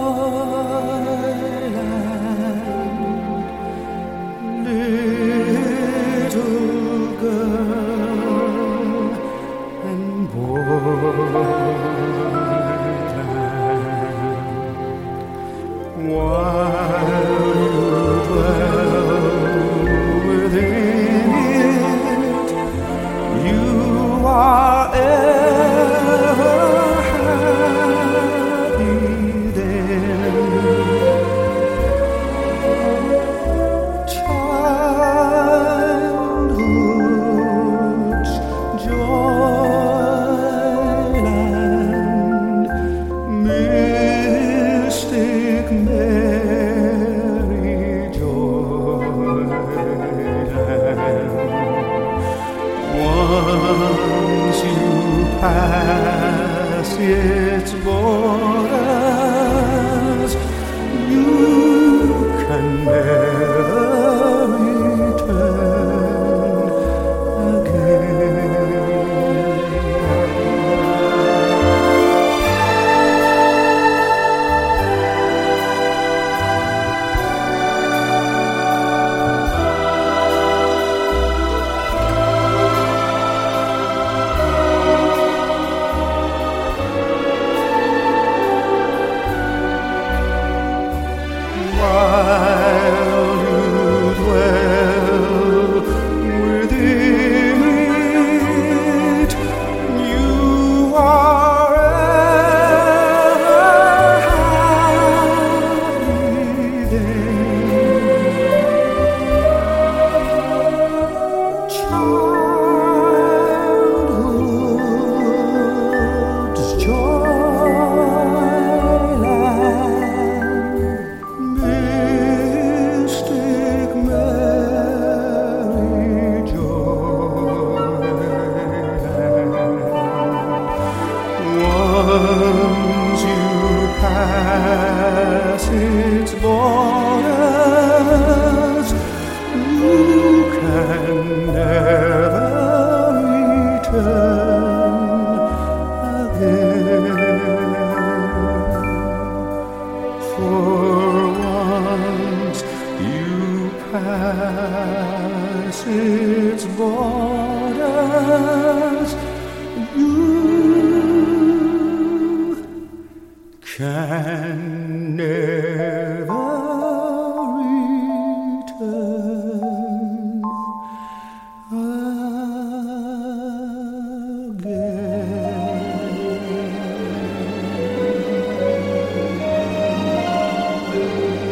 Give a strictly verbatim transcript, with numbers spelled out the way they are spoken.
little girl and boyland, while you dwell within it, you are ever happy then. Childhood's joyland, mystic Mary joyland. Once you pass its borders, you can never return again. While you dwell within it, you are ever happy then. Childhood's joyland, mystic Mary joyland. Once you pass its borders, you can never return again. For once you pass its borders, you can never return again.